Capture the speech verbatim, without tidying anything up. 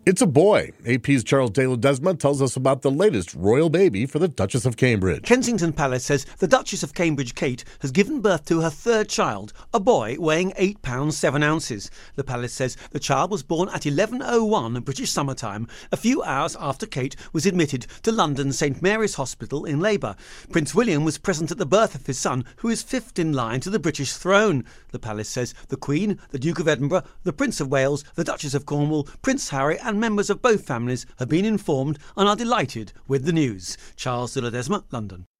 It's a boy. A P's Charles de Ledesma tells us about the latest royal baby for the Duchess of Cambridge. Kensington Palace says the Duchess of Cambridge, Kate, has given birth to her third child, a boy weighing eight pounds seven ounces. The palace says the child was born at eleven oh one British summertime, a few hours after Kate was admitted to London's St Mary's Hospital in labour. Prince William was present at the birth of his son, who is fifth in line to the British throne. The palace says the Queen, the Duke of Edinburgh, the Prince of Wales, the Duchess of Cornwall, Prince Harry and members of both families have been informed and are delighted with the news. Charles de Ledesma, London.